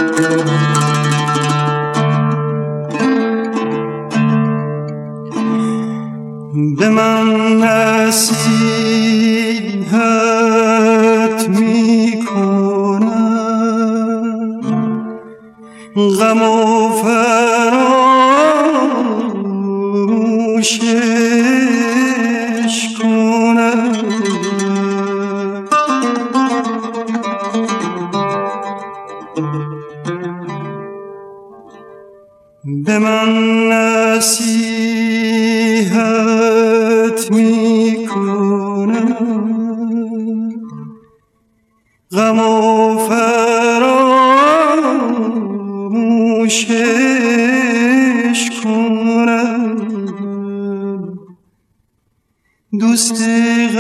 به من نصیحت میکنم غم و فراموشش کنم به من نصیحت میکنم غم و فراموشش کنم دوست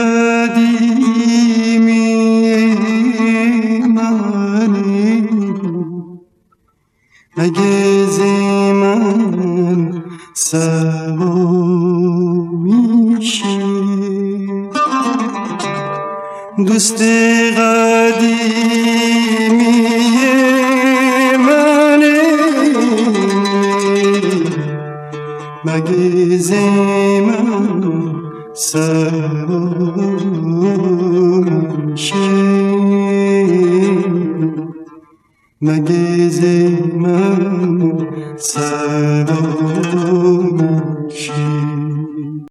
قدیمی منی اگه من سوا میشه دوست قدیمی منه مگه ز من سوا میشه مگه ز من سوا